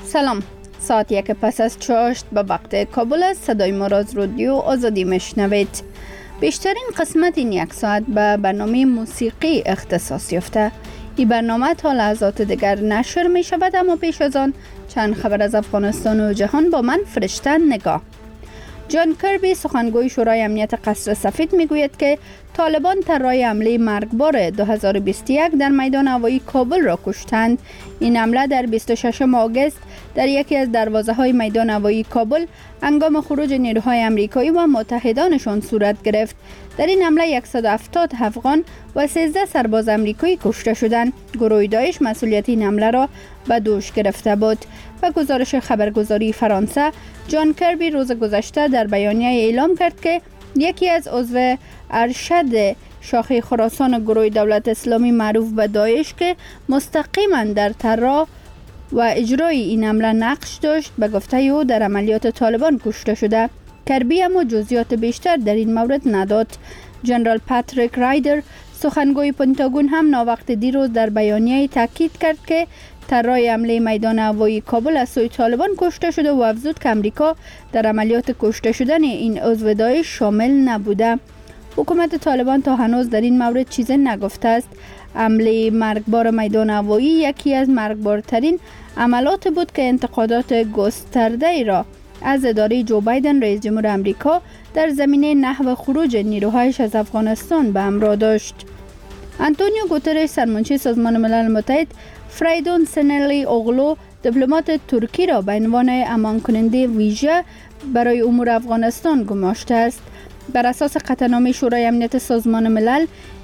سلام، ساعت 1 پس از چاشت به وقت کابل است. صدای ما را از رادیو آزادی میشنوید. بیشترین قسمت این یک ساعت به برنامه موسیقی اختصاص یافته. این برنامه تا لحظات دیگر نشر می شود، اما پیش از آن چند خبر از افغانستان و جهان با من فرشته نگاه. جان کربی سخنگوی شورای امنیت قصر سفید میگوید که طالبان طراح حمله مرگبار 2021 در میدان هوایی کابل را کشتند. این حمله در 26 آگوست در یکی از دروازه‌های میدان هوایی کابل هنگام خروج نیروهای آمریکایی و متحدانشان صورت گرفت. در این حمله 170 افغان و 13 سرباز آمریکایی کشته شدند. گروه داعش مسئولیت این حمله را به دوش گرفته بود. و گزارش خبرگزاری فرانسه، جان کربی روز گذشته در بیانیه اعلام کرد که یکی از عضو ارشد شاخه خراسان گروه دولت اسلامی معروف به داعش که مستقیما در طراح و اجرای این حمله نقش داشت، به گفته او در عملیات طالبان کشته شده. کربی اما جزئیات بیشتر در این مورد نداد. جنرال پاتریک رایدر سخنگوی پنتاگون هم ناوقت دیروز در بیانیه تاکید کرد که طراح حمله میدان هوایی کابل از سوی طالبان کشته شده و افزود که امریکا در عملیات کشته شدن این عضو داعش شامل نبوده. حکومت طالبان تا هنوز در این مورد چیزی نگفته است. حمله مرگبار میدان هوایی یکی از مرگبارترین عملات بود که انتقادات گسترده را از اداره جو بایدن رئیس جمهور آمریکا در زمینه نحو خروج نیروهایش از افغانستان به همراه داشت. آنتونیو گوترش سرمنشی سازمان ملل متحد فریدون سنلی اوغلو دیپلمات ترکی را به عنوان امان کننده ویژه برای امور افغانستان گماشته است. بر اساس قطعنامه شورای امنیت سازمان ملل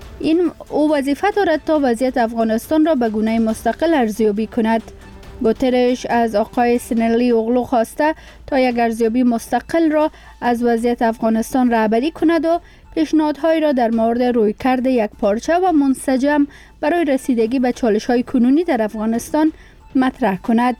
او وظیفه دارد تا وضعیت افغانستان را به گونه مستقل ارزیابی کند. گوترش از آقای سنلی اوغلو خواسته تا یک ارزیابی مستقل را از وضعیت افغانستان رهبری کند و پیشنهادهایی را در مورد رویکرد یک پارچه و منسجم برای رسیدگی به چالش‌های کنونی در افغانستان مطرح کند.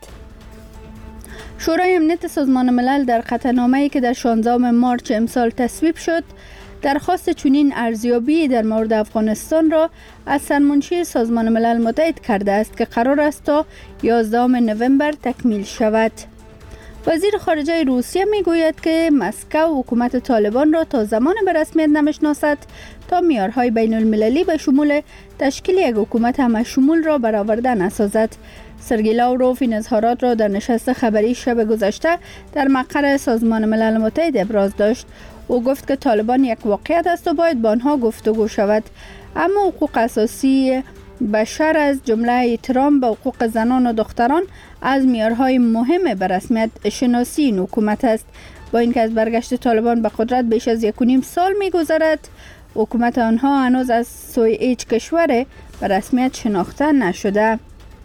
شورای امنیت سازمان ملل در قطعنامه‌ای که در 16 مارس امسال تصویب شد، درخواست چنین ارزیابی در مورد افغانستان را از سرمنشی سازمان ملل متحد کرده است که قرار است تا 11 نوامبر تکمیل شود. وزیر خارجه روسیه میگوید که مسکو حکومت طالبان را تا زمان به رسمیت نمیشناسد تا معیارهای بین المللی به شمول تشکیل یک حکومت همه‌شمول را برآورده نسازد. سرگئی لاوروف این اظهارات را در نشست خبری شب گذشته در مقر سازمان ملل متحد ابراز داشت. او گفت که طالبان یک واقعیت است و باید با آنها گفتگو شود، اما حقوق اساسی بشر از جمله احترام به حقوق زنان و دختران از معیارهای مهم به رسمیت شناسی این حکومت است. با اینکه از برگشت طالبان به قدرت بیش از 1.5 سال می‌گذرد، حکومت آنها هنوز از سوی هیچ کشور به رسمیت شناخته نشده.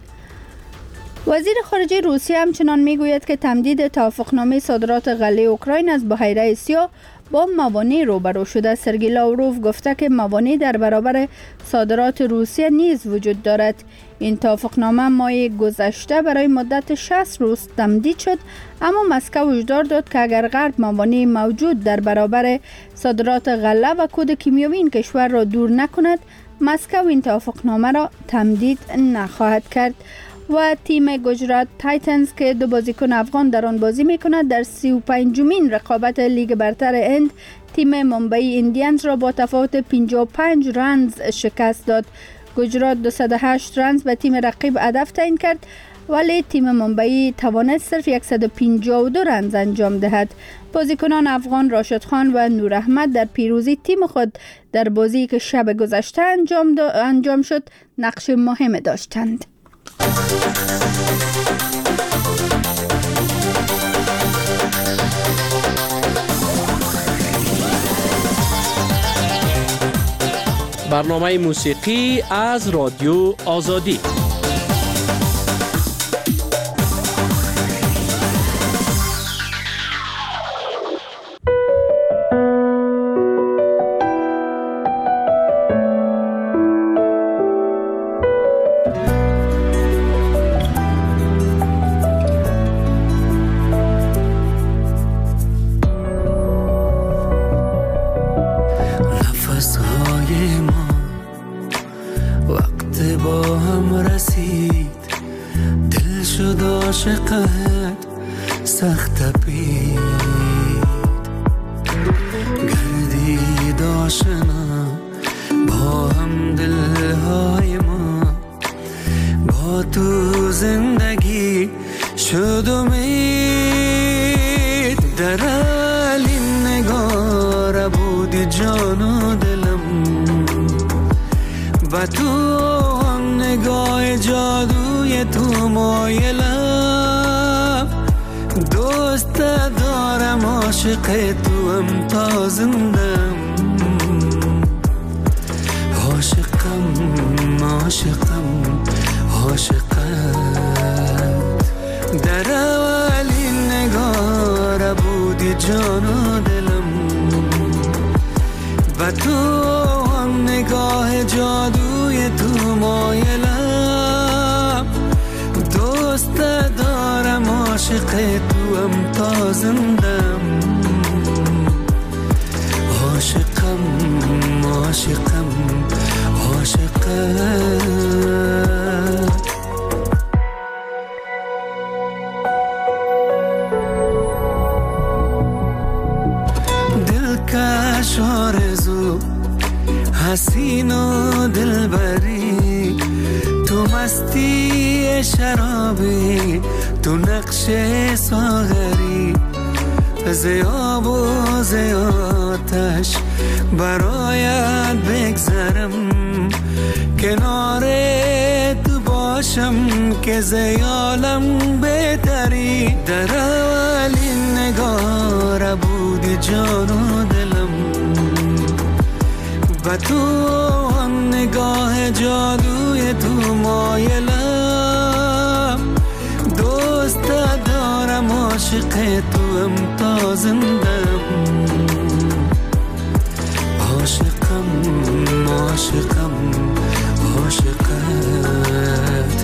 وزیر خارجه روسیه همچنان میگوید که تمدید توافقنامه صادرات غله اوکراین از بحیره سیاه با موانع روبرو شده. سرگئی لاوروف گفته که موانع در برابر صادرات روسیه نیز وجود دارد. این توافقنامه ماه گذشته برای مدت 60 روز تمدید شد، اما مسکو هشدار داد که اگر غرب موانع موجود در برابر صادرات غله و کود کیمیاوی این کشور را دور نکند، مسکو این توافقنامه را تمدید نخواهد کرد. و تیم گجرات تایتنز که 2 بازیکن افغان در آن بازی میکند در 35مین رقابت لیگ برتر هند تیم ممبئی ایندیانز را با تفاوت 55 رنز شکست داد. گجرات 208 رنز به تیم رقیب هدف تعیین کرد، ولی تیم ممبئی توانست صرف 152 رنز انجام دهد. بازیکنان افغان راشد خان و نور احمد در پیروزی تیم خود در بازی که شب گذشته انجام شد نقش مهم داشتند. برنامه موسیقی از رادیو آزادی. عاشقت سخت پید گردید آشنا با هم دلهای ما با تو زندگی شد امید در این نگاه بودی جان و دلم و تو هم نگاه جادوی تو مایلم دوست دارم عاشق تو هم تا زندم عاشقم عاشقم عاشقت در اولین نگاه بودی جان و دلم و تو هم نگاه جادوی تو مایلم دوست دارم عاشق تو هم تا زندم عاشقم عاشقم عاشقت دلکش آرزو حسین و دلبری تو مستی شرابی تو نقش ساغری زیاب و زیاتش برایت بگذرم کنار تو باشم که زیالم بهتری در اولین نگاه بودی جان و دلم و تو هم نگاه جادوی تو مایلم دوست دارم عاشق تو هم تا زندم عاشقم عاشقم عاشقت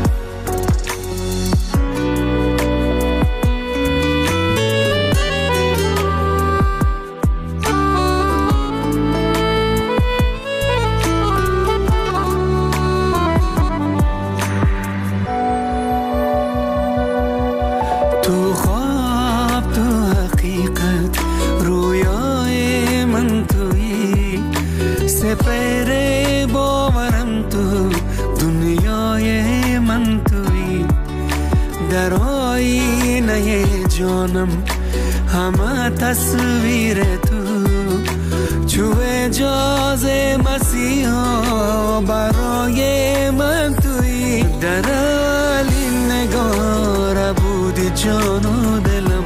جانم همه تصویر تو چو اجاز مسیحا برای من توی در اولین نگاه بودی جان و دلم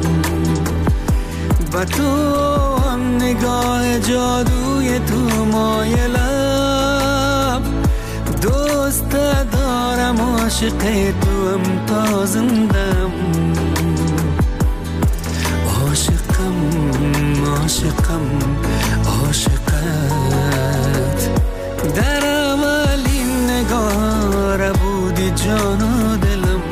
و تو هم نگاه جادوی تو مایلم دوست دارم عاشق تو هم تا زندم عاشقم عاشقت در اولین نگاه بودی جان و دلم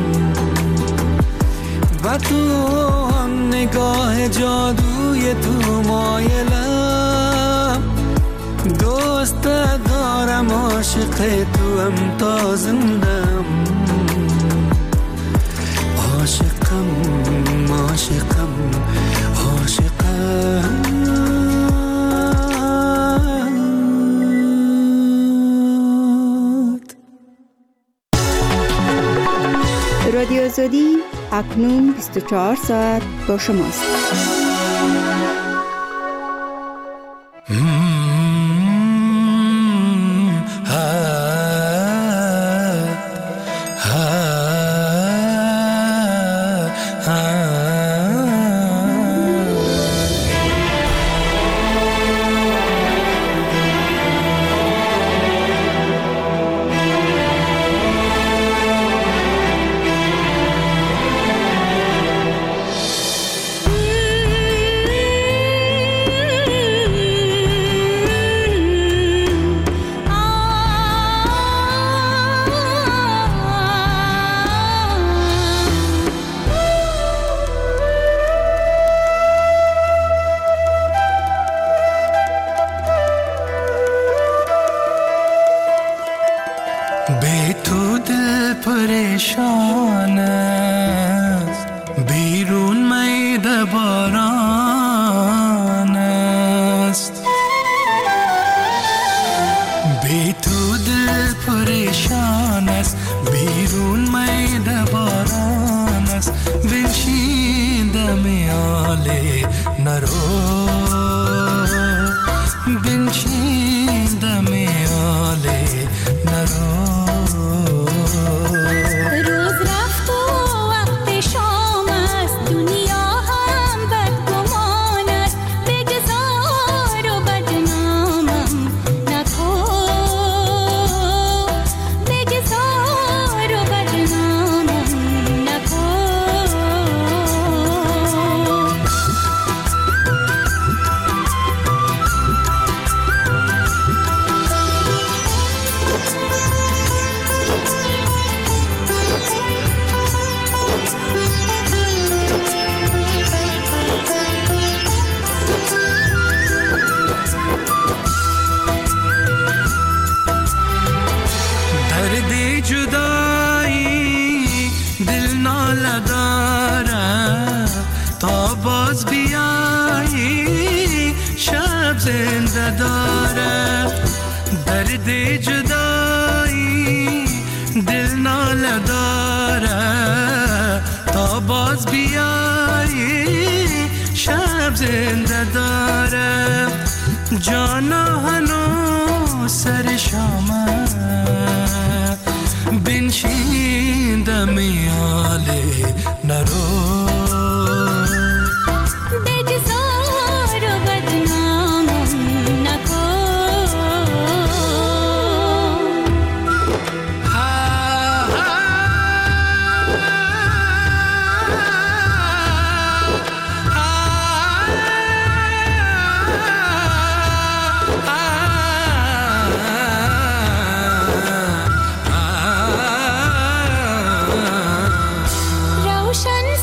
و تو هم نگاه جادوی تو مایلم دوست دارم عاشق تو هم تا زندم عاشقم عاشقم رادیو آزادی اکنون 24 ساعت با شماست. बे तू दिल परेशान بی تو دل پریشان است، بیرون میده باران است، بنشین دم آله نرو، بنشین دم آله نرو. روز رفت و وقت شام است، دنیا هم بدگمان است، بگذار و بدنامم نکن، بگذار و بدنامم نکن. درد جدایی دل ناله داره، تا باز بیایی شب زنده داره. درد جدایی دل ناله داره، تا باز بیایی شب زنده داره. جانا هنو سر شامه، بنشین دم آله نرو، بگذار و بدنامم نکن. روشن ز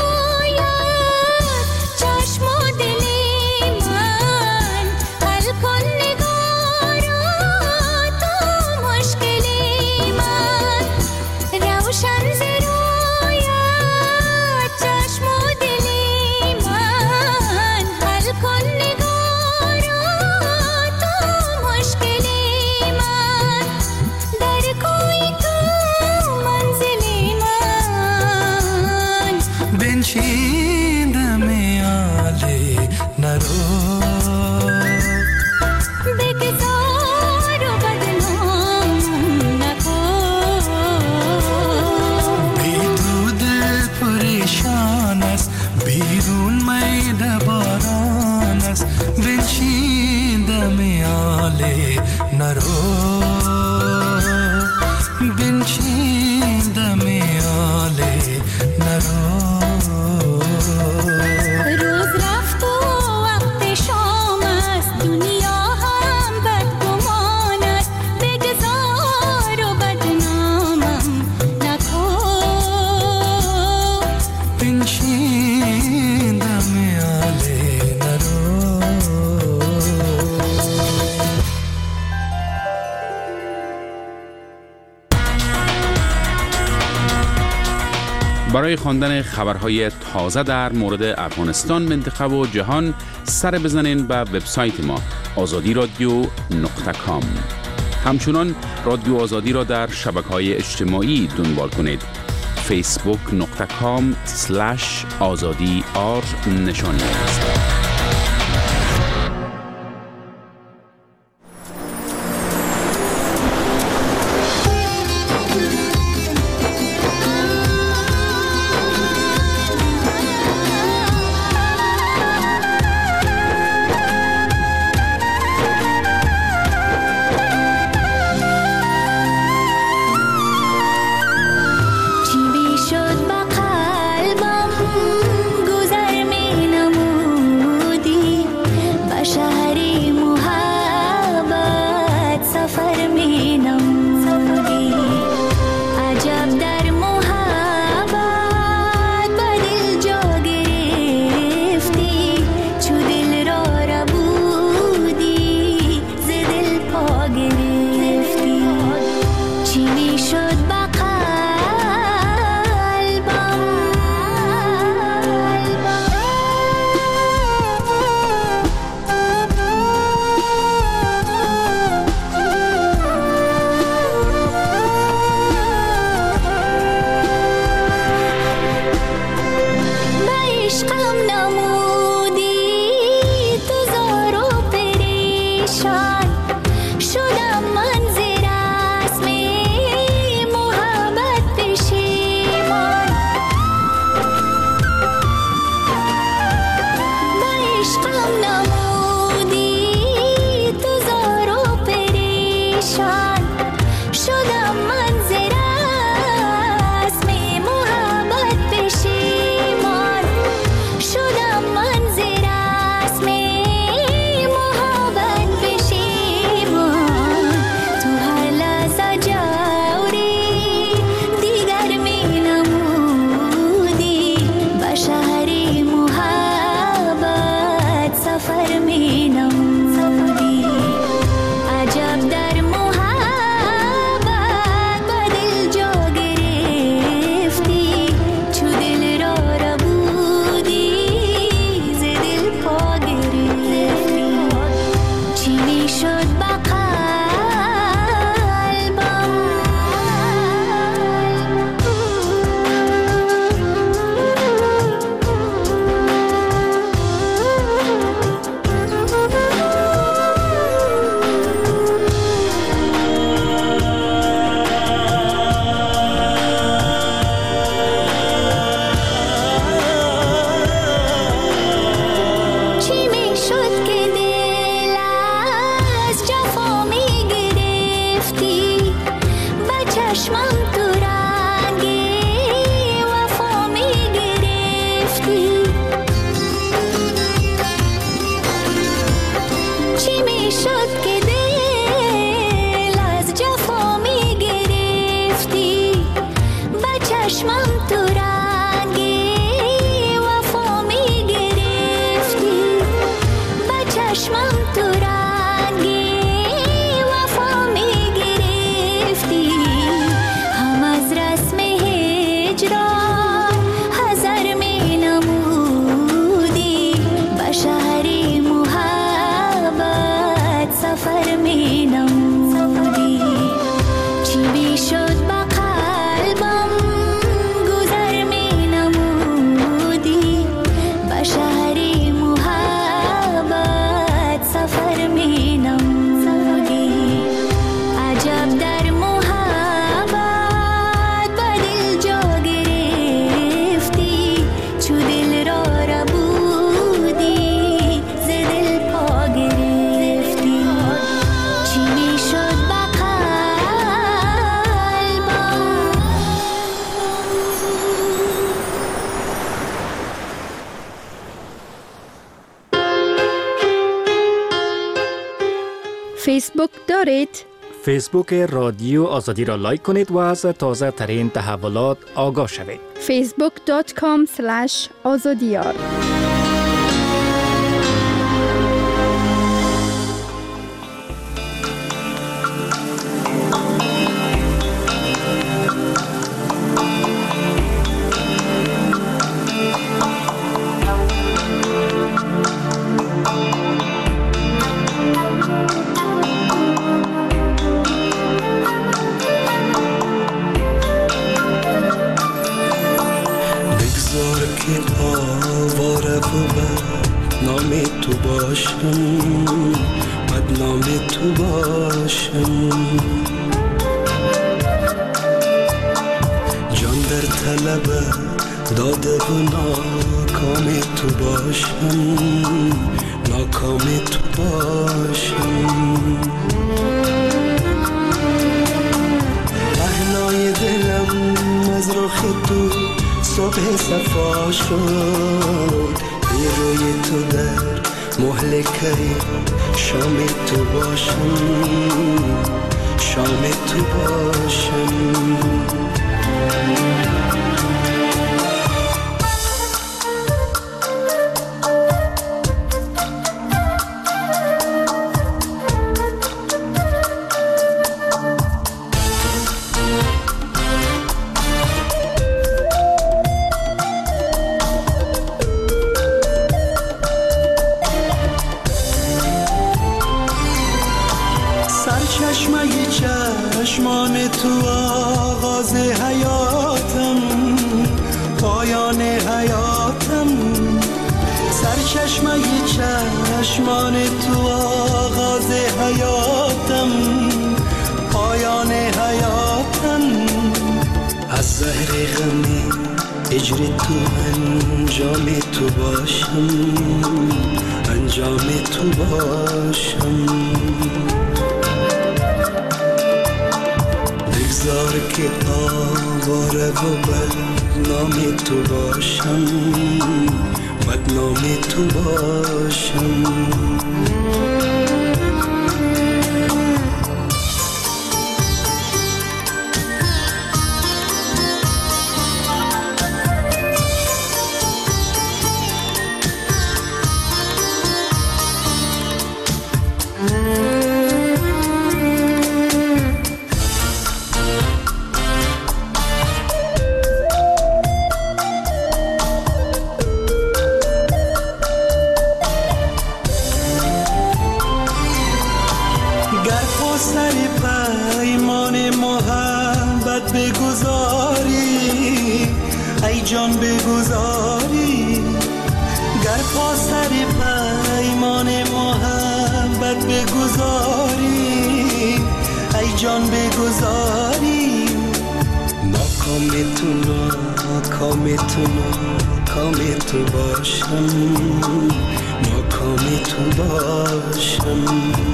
رویت چشم و دل من، حل کن نگارا تو مشکل من. روشن ز رویت چشم و دل من، حل کن نگارا تو مشکل من. در کوی تو منزل من، بنشین دم آله نرو، بگذار و بدنامم نکن. بی تو دل پریشان است، بیرون میده باران است، بنشین دم آله نرو، بنشین دم آله نرو. روز رفت و وقت شام است، دنیا هم بدگمان است، بگذار و بدنامم نکن. بنشین دم آله نرو. برای خواندن خبرهای تازه در مورد افغانستان، منطقه و جهان سر بزنین به وبسایت ما azadi.radio.com. همچنان رادیو آزادی را در شبکه‌های اجتماعی دنبال کنید. facebook.com/azadi_r نشانی است. چی شد با قلبم گذر می نمود، فیسبوک دارید؟ فیسبوک رادیو آزادی را لایک کنید و از تازه ترین تحولات آگاه شوید. facebook.com/azadiyar. داده و ناکام تو باشم، ناکام تو باشم. پهنای دلم از رخ تو صبح صفا شد، بی روی تو در مهلکه شام تو باشم، شام تو باشم. چشمان تو آغاز حیاتم، پایان حیاتم. سرچشمه چشمان تو آغاز حیاتم، پایان حیاتم. از زهر غمی اجر تو انجام تو باشم، انجام تو باشم. بگذار که آواره و بدنام تو باشم، بدنام تو باشم. جان بگذاری، گر پا سر پیمان محبت بگذاری، ای جان بگذاری. ناکام تو ناکام تو ناکام تو باشم، ناکام تو باشم.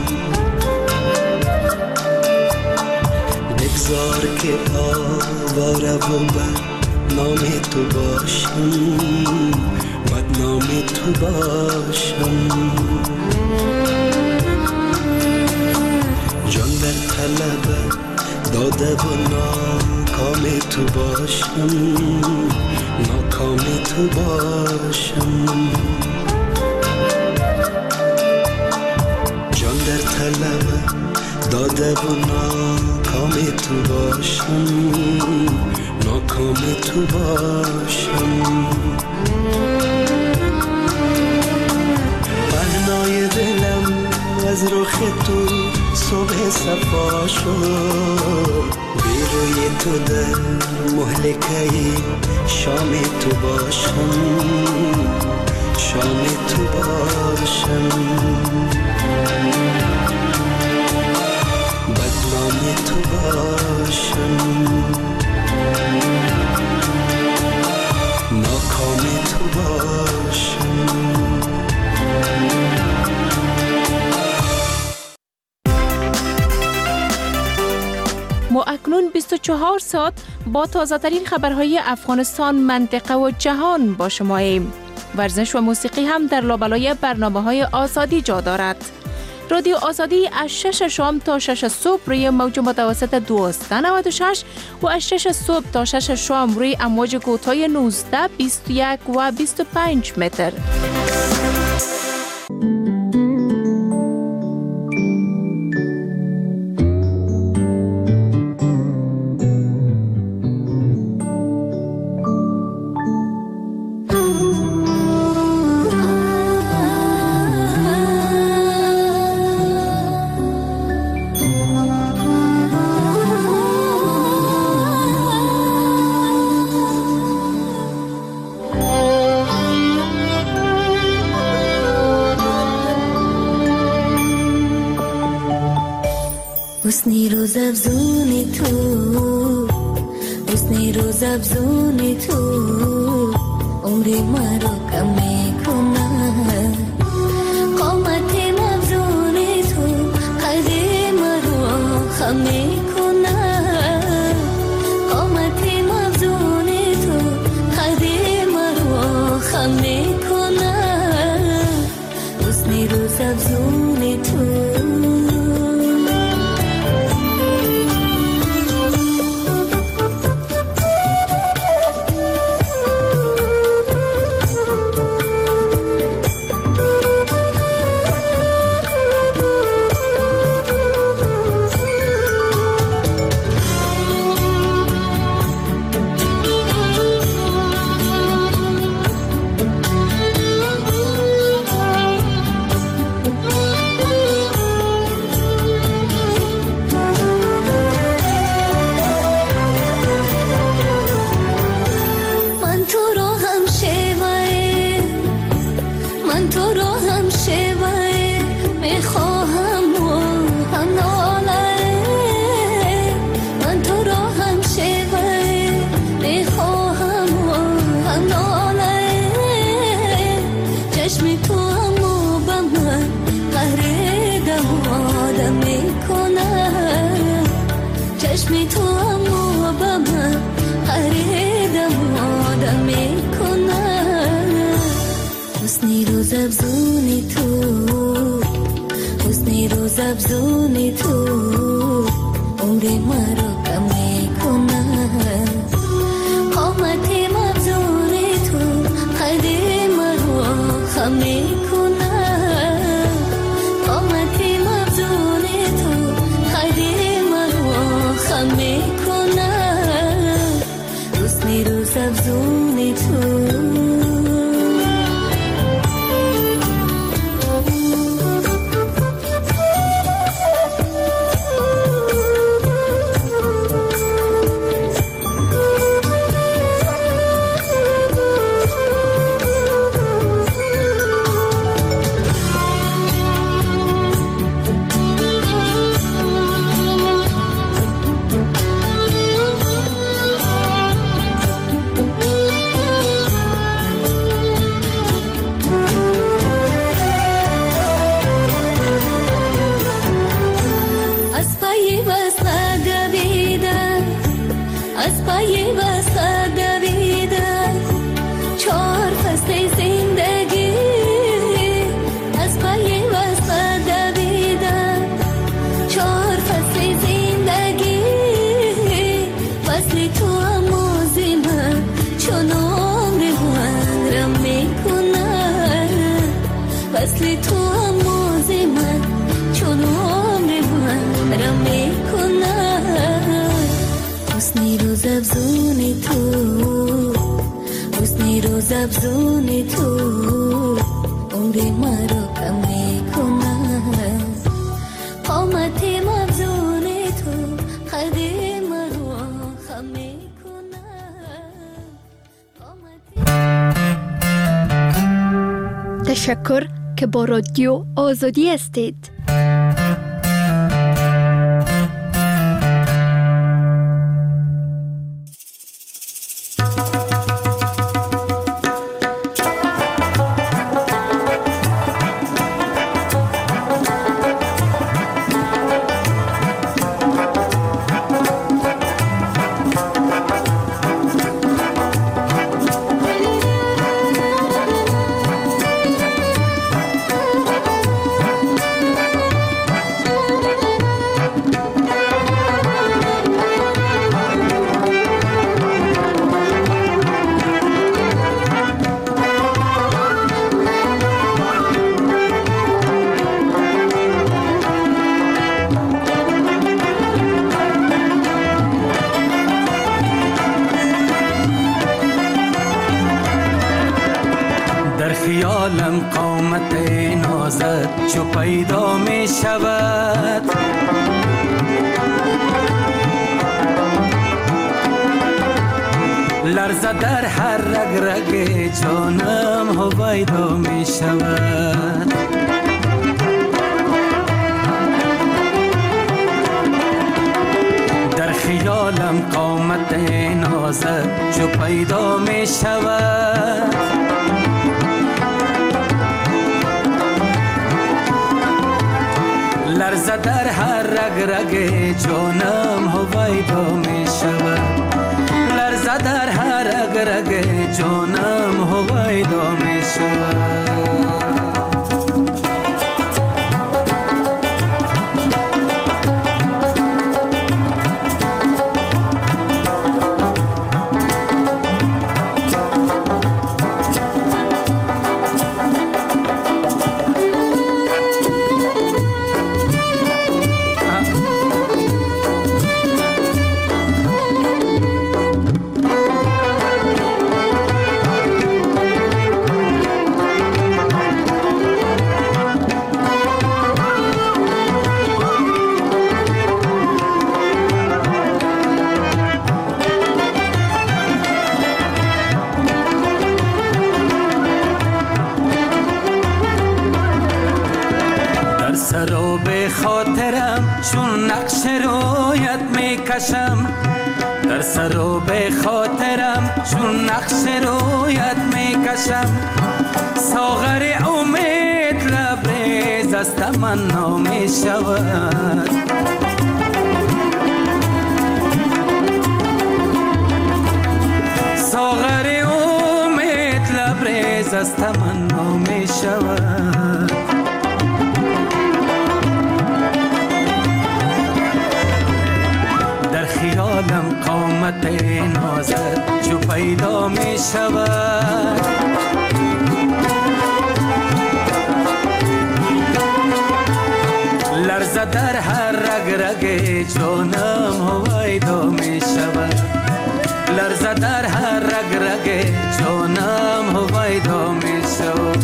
بگذار که آواره و نام تو باشم، بدنام تو باشم. جان در طلب داده و ناکام تو باشم، ناکام تو باشم. جان در طلب داده و ناکام تو باشم، ناکام تو باشم. پهنای دلم از رخ تو صبح صفا شد، بی روی تو در مهلکه شام تو باشم، شام تو باشم. بدنام تو باشم، ناکام تو باشم. ما اکنون 24 ساعت با تازه ترین خبرهای افغانستان، منطقه و جهان با شماییم. ورزش و موسیقی هم در لابلای برنامه‌های آزادی جا دارد. رادیو آزادی از 6 شام تا 6 صبح روی موج متوسط 1296 و از 6 صبح تا 6 شام روی امواج کوتاه 19، 21 و 25 متر. حسنی روز افزونی تو، حسنی روز افزونی تو، عمری مرا کم میکنه. قامت افزونی تو، قدی مرا خم میکنه. قامت افزونی تو، قدی مرا خم میکنه. حسنی روز افزونی تو. افزونی تو، عمری مرا کم میکنه. قامت افزونی تو، قدی مرا خم میکنه. قامت افزونی تو، قدی مرا خم میکنه. حسنی روز افزونی تو. افزونی تو، عمری مرا کم میکنه. قامت افزونی تو، قدی مرا خم میکنه. تشکر که با رادیو آزادی هستید. قامت نازت چو پیدا می شود، لرزه در هر رگ رگ جانم هویدا می شود. در خیالم قامت نازت چو پیدا می شود، لرزه در هر رگ رگ جانم هویدا می شود، لرزه در هر رگ رگ جانم هویدا می شود. سراب خاطرم چون نقش رویت می کشم، در سراب خاطرم چون نقش رویت می کشم، ساغر امید لبریز از تمنا می شود، ساغر امید لبریز از تمنا می شود. خیالم قامت نازت چو پیدا می شود، لرزه در هر رگ رگ جانم هویدا می شود، لرزه در هر رگ رگ جانم هویدا می شود.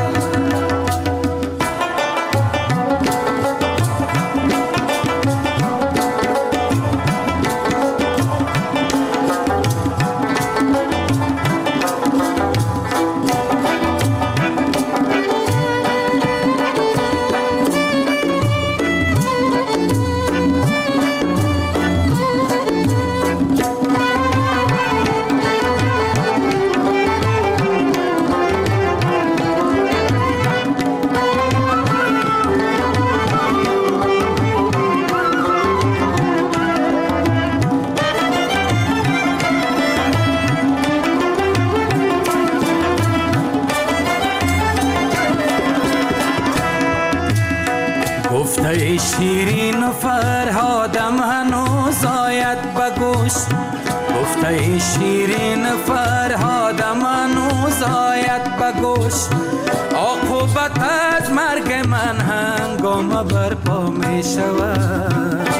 گفته شیرین و فرهادم هنوز آید به گوش، گفته شیرین و فرهادم هنوز آید به گوش، عاقبت از مرگ من هنگام برپا می شود،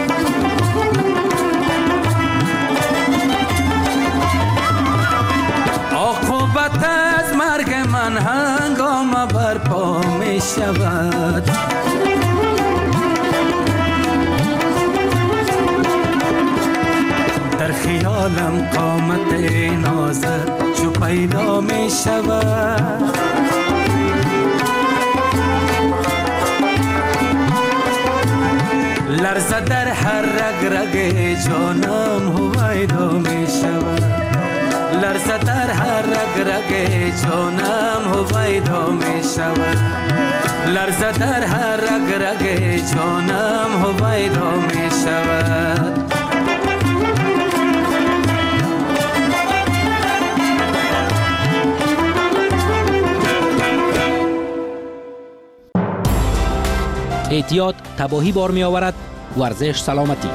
عاقبت از مرگ من هنگام برپا می شود. در خیالم قامت نازت چو پیدا می شود، لرزه در هر رگ رگ جانم هویدا می شود، لرزه در هر رگ رگ جانم هویدا می شود، لرزه در هر رگ رگ جانم هویدا می شود. احتیاط تباهی بار می آورد، ورزش سلامتی.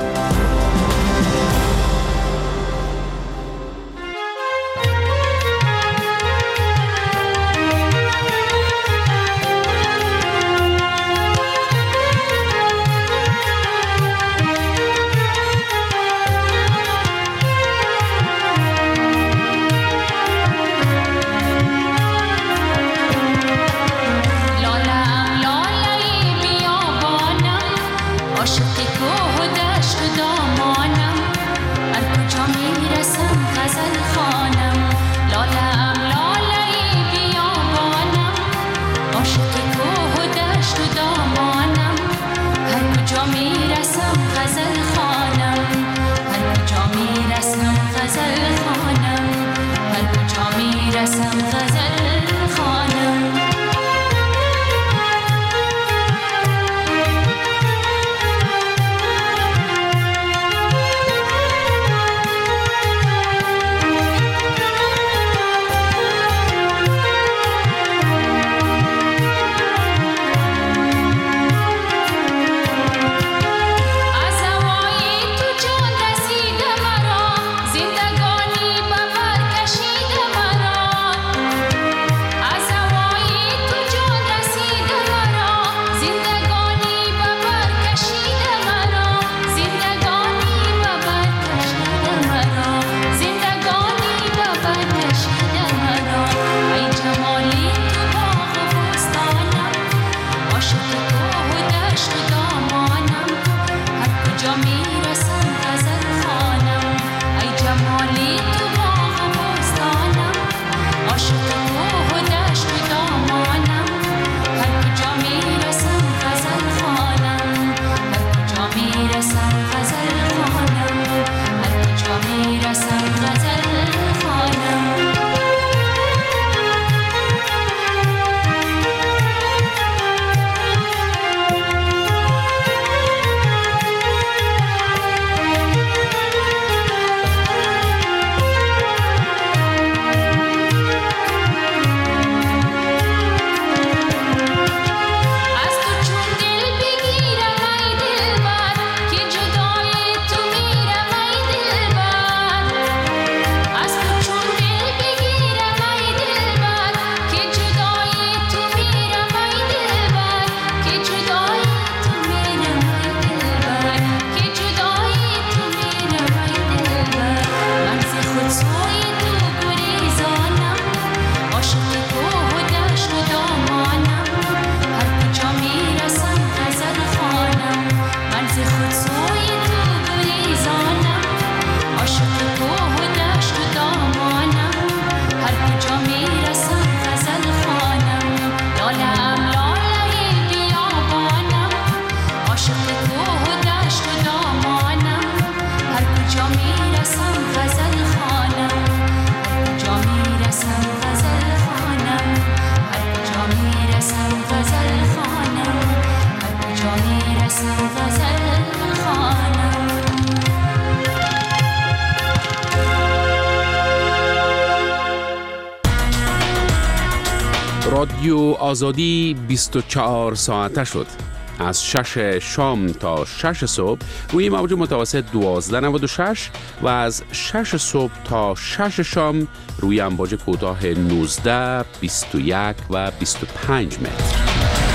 کجا میرسم غزل خوانم ای جمالی تو باغ و بستانم عاشق کوه و دشت و دامانم هر کجا میرسم غزل خوانم هر کجا میرسم غزل خوانم هر کجا میرسم غزل خوانم رادیو آزادی 24 ساعته شد. از 6 شام تا 6 صبح روی موج متوسط 1296 و از 6 صبح تا 6 شام روی امواج کوتاه 19، 21 و 25 متر.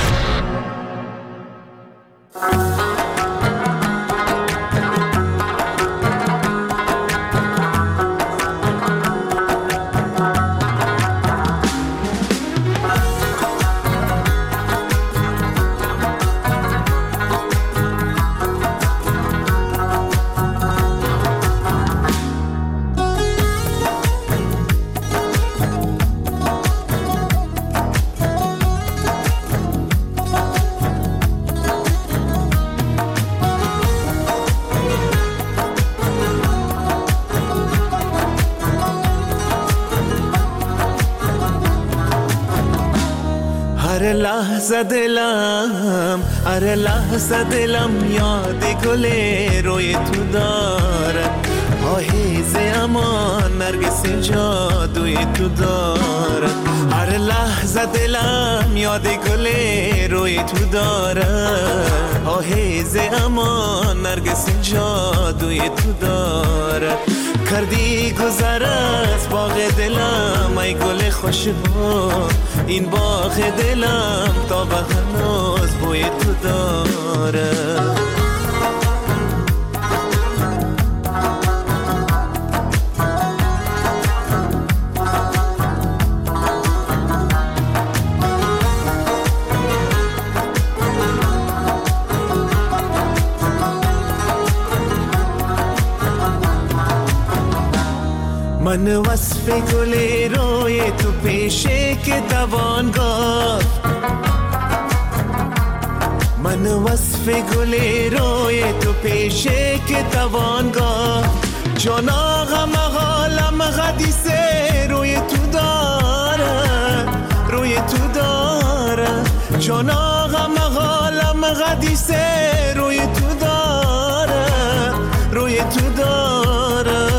هر لحظه دلم هر لحظه دلم یاد گل روی تو داره آهیزه امان نرگس جادوی تو داره هر لحظه دلم یاد گل روی تو داره آهیزه امان نرگس جادوی تو داره کردی گذر از باغ دلم ای گل خوشبو این باغ دلم تا به هنوز بوی تو داره من وصف گل روی تو پیشه که توان گفت من وصف گل روی تو پیشه که توان گفت جان آقا مقالم حدیثه روی تو داره روی تو داره جان آقا مقالم حدیثه روی تو داره روی تو داره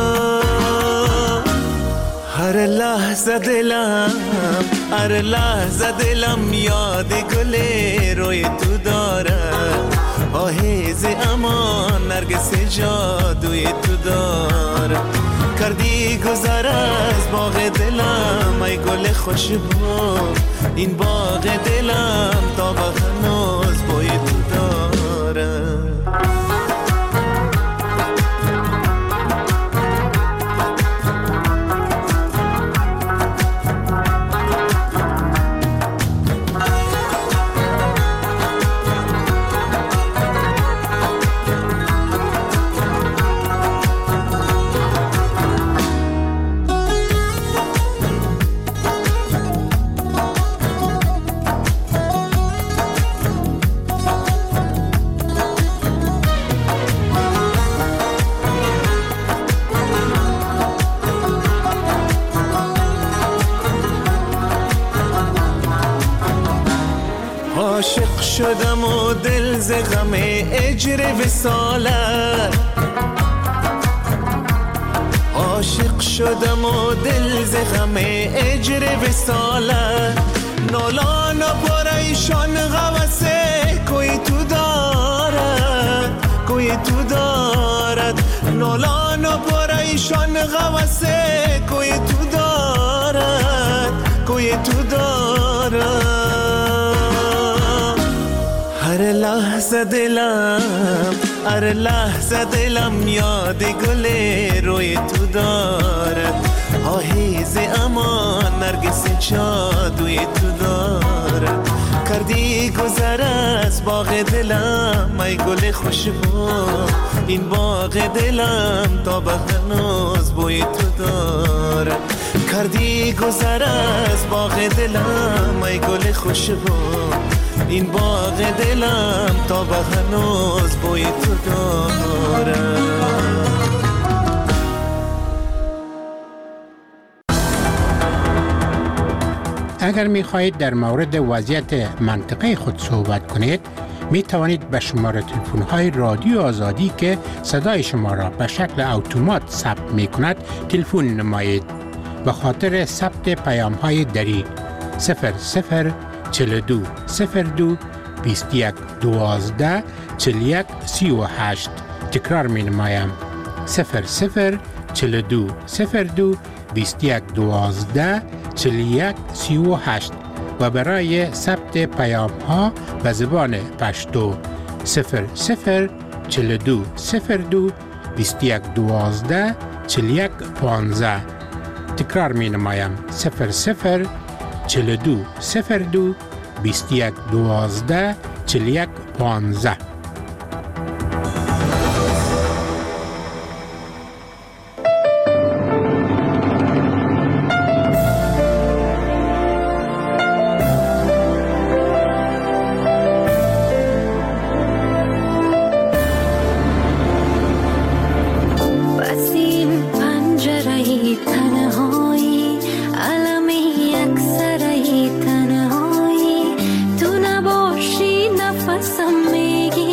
هر لحظه دلم هر لحظه دلم یاد گل روی تو داره آهیز امان نرگس جادوی تو داره کردی گذر از باغ دلم ای گل خوشبو این باغ دلم تا به هنوز بوی تو داره شدم و دل ز غم اجر وصالت عاشق شدم و دل ز غم اجر وصالت نالان و پریشان غوثه کوئی تو دارد کوئی تو دارد نالان و پریشان غوثه کوئی تو دارد کوئی تو دارد هر لحظه دلم یاد گل روی تو دارد آهیز اما نرگس جادوی تو دارد کردی گذر از باغ دلم ای گل خوشبو این باغ دلم تا به هنوز بوی تو دارد کردی گذر از باغ دلم ای گل خوشبو این باغ دلم تا به هنوز بوی تو دارد اگر می خواهید در مورد وضعیت منطقه خود صحبت کنید می توانید به شماره تلفن های رادیو آزادی که صدای شما را به شکل اتومات ثبت می کند تلفن نمایید. به خاطر ثبت پیام های دری 00 42 02 21 12 41 38 تکرار می نمایم 00 42 02 21 12 41 38 و برای ثبت پیام ها به زبان پشتو 00 42 02 21 12 41 15 تکرار می نمایم 00 42 02 21 12 41 15 نفسم میگی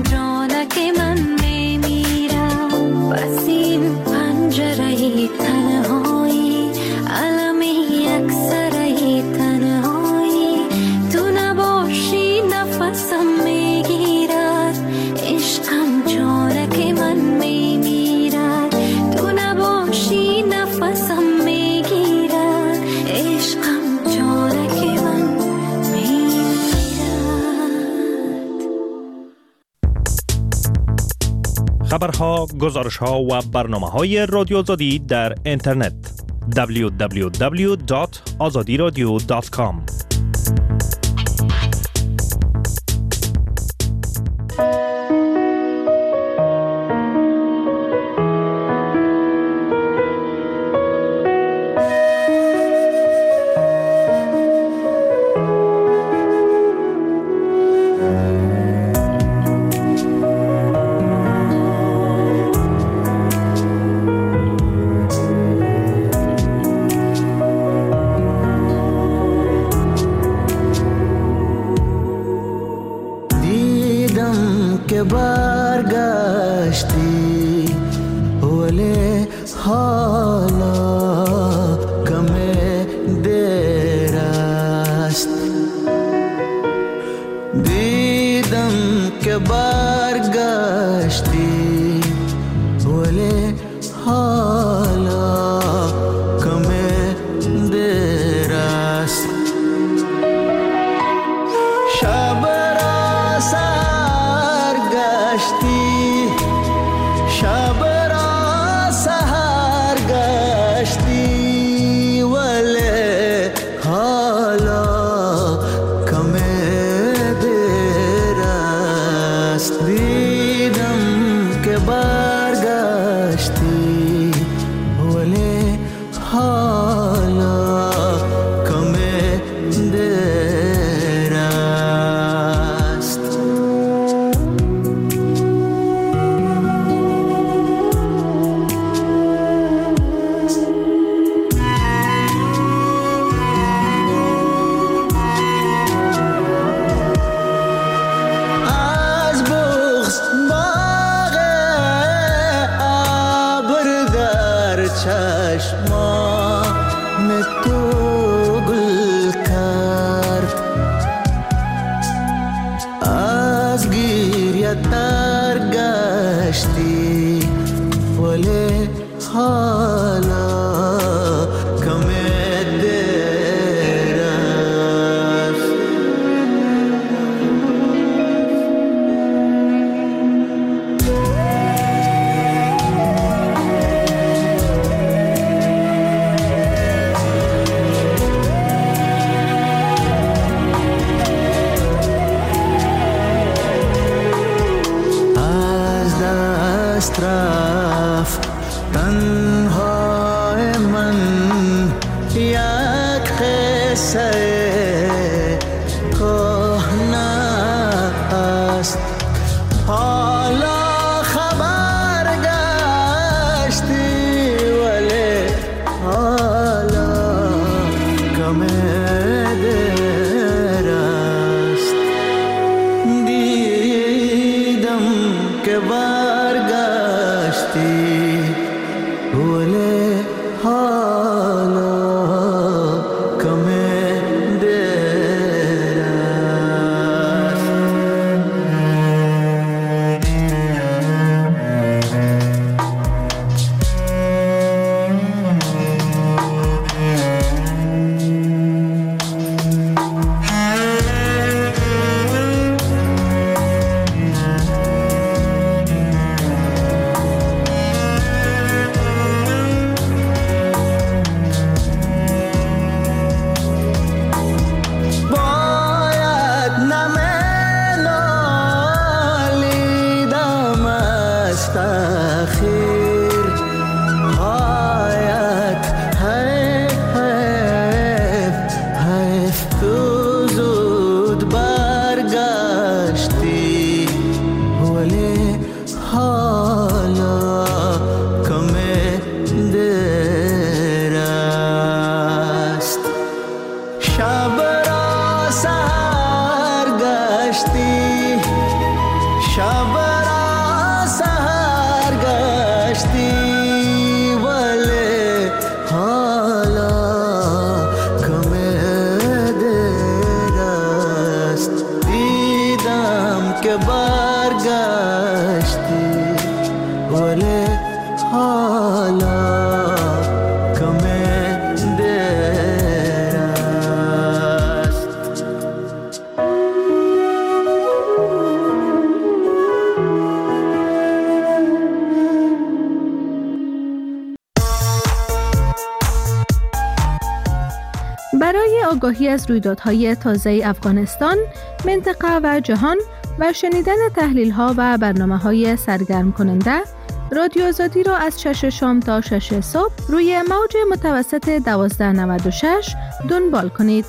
جانک من میمیرم، بس این پنجره تنهایی، علم یک سره تنهایی، تو نباشی نفسم میگیرد، عشقم جانک من میمیرد، تو نباشی نفسم میگیرد، عشقم جانک من خبرها، گزارشها و برنامه‌های رادیو آزادی در اینترنت www.azadiradio.com. که برگشتی ولی حالا کم دیر است، دیدم که برگشتی ولی حالا کم دیر است، شب را سحر گشتی، شب را سحر گشتی ولی حالا کم دیر است، دیدم که برگشتی ولی حالا کم دیر است. از بغض باغ ابر در چشمان تو گل کرد، از گریه تر گشتی ولی حالا کم دیر است. از دست رفت تنهای من یک قصه کهنه است، حالا خبر گشتی ولی حالا کم دیر است، دیدم که برگشتی ولی حالا کم دیر است. آگاهی از رویدادهای تازه افغانستان، منطقه و جهان و شنیدن تحلیل‌ها و برنامه‌های سرگرم کننده، رادیو آزادی را از 6 شام تا 6 صبح روی موج متوسط 1296 دنبال کنید.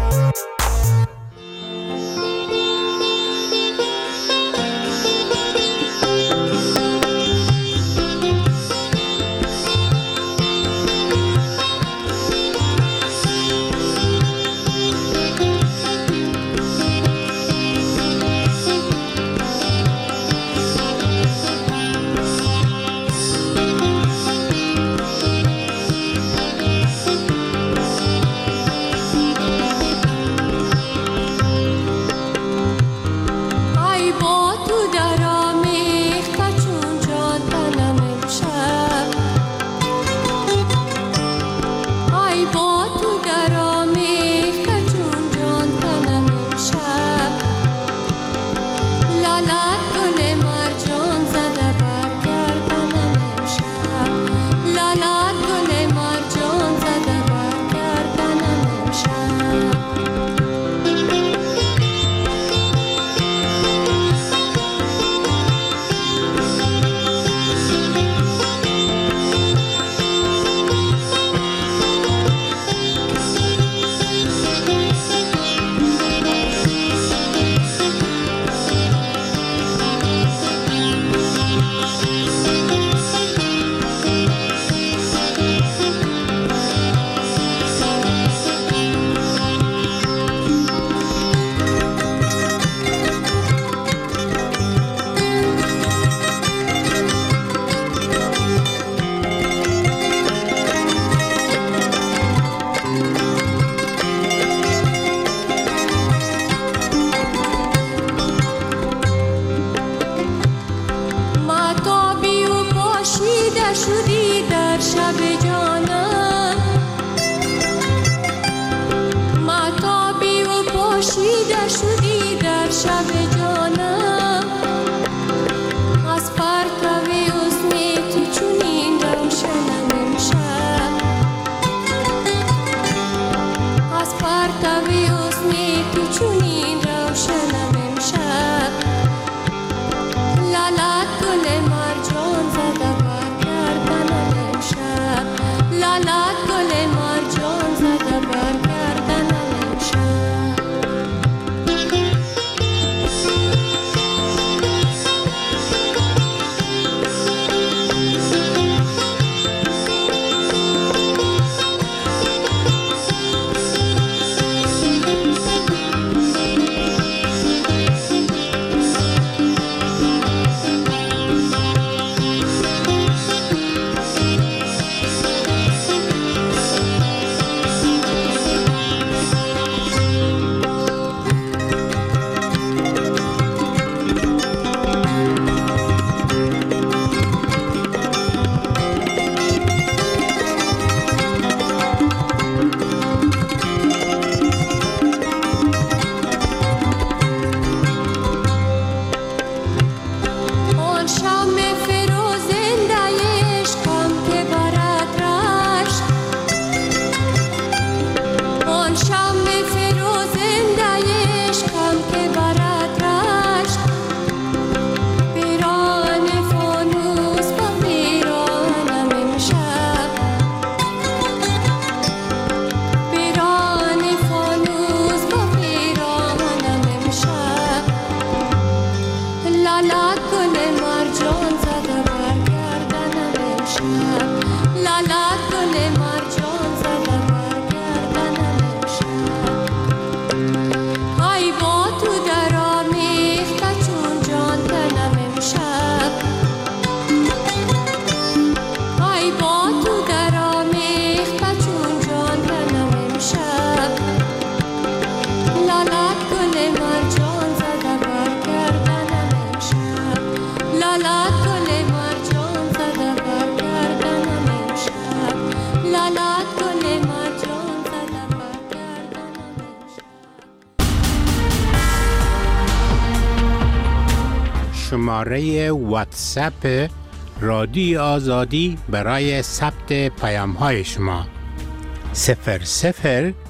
شماره واتساپ رادیو آزادی برای ثبت پیام‌های شما 00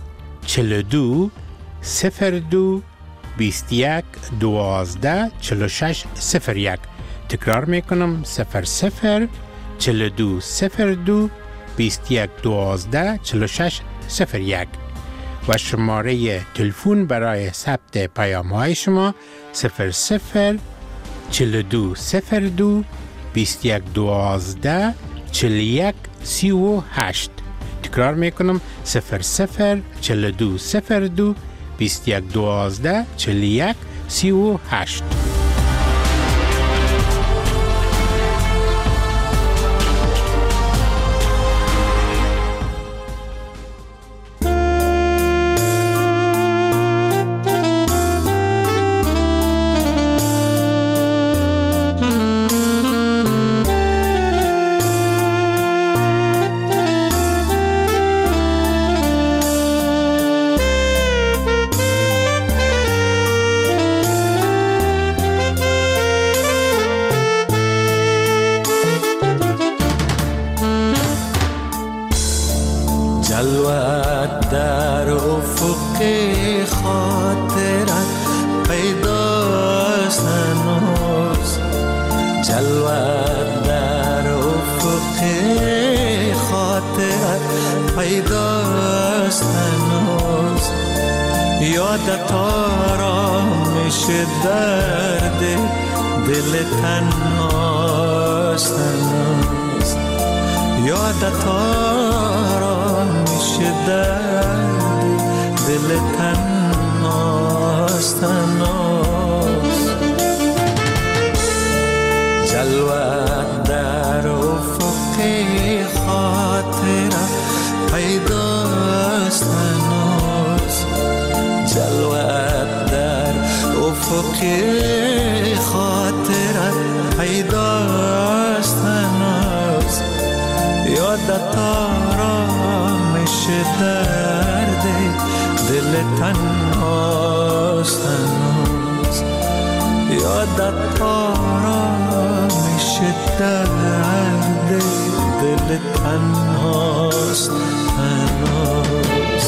42 02 21 12 46 01. تکرار میکنم 00 42 02 21 12 46 01 و شماره تلفن برای ثبت پیام های شما 00 42 02 21 12 41 38. تکرار میکنم 00 42 02 21 12 41 38. یادت آرامش درد دل تنهاست هنوز یادت آرامش درد دل تنهاست هنوز جلوت در افق خاطرم پیداست هنوز جلوت در افق خاطرت پیداست هنوز یادت آرامش درد دل تنهاست هنوز یادت آرامش درد دل تنهاست هنوز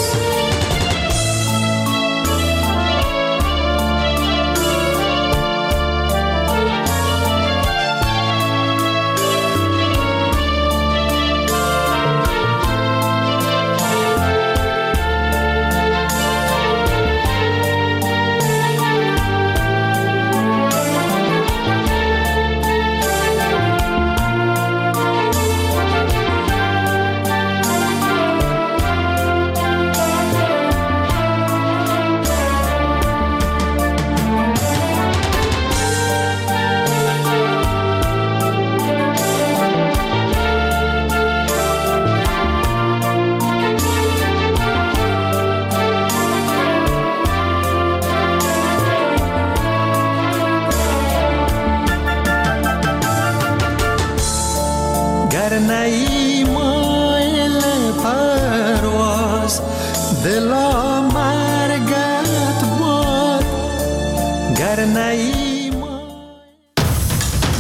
نی مایل پرواز دلا مرگت باد گر